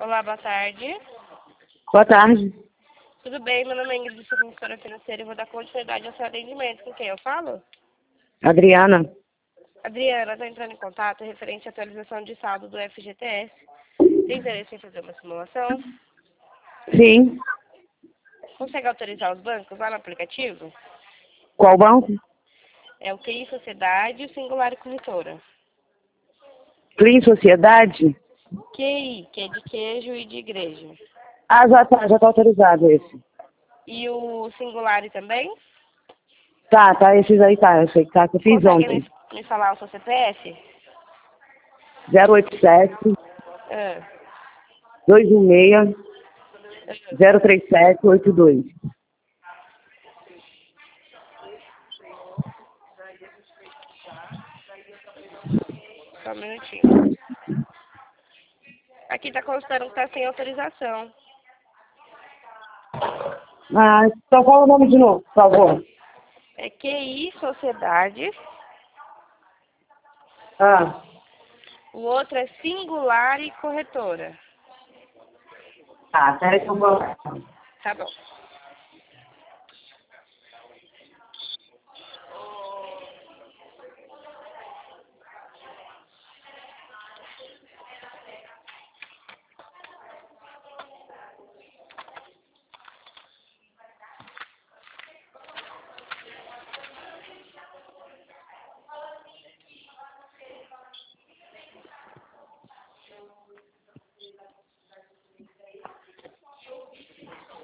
Olá, boa tarde. Boa tarde. Tudo bem? Meu nome é Ingrid, sou consultora financeira e vou dar continuidade ao seu atendimento. Com quem eu falo? Adriana. Adriana, estou entrando em contato referente à atualização de saldo do FGTS. Tem interesse em fazer uma simulação? Sim. Consegue autorizar os bancos lá no aplicativo? Qual banco? É o QI Sociedade, o Singular e Corretora. Clean Sociedade? QI, que é de queijo e de igreja. Ah, já tá autorizado esse. E o Singular também? Tá, esses aí tá, eu sei que tá, que eu fiz Consegue ontem. me falar o seu CPF? 087 Ah, 216 03782. só um minutinho. Aqui está constando que está sem autorização. Ah, então fala o nome de novo, por favor. É QI Sociedade. Ah, O outro é Singular e Corretora. tá, peraí que eu vou... Tá bom.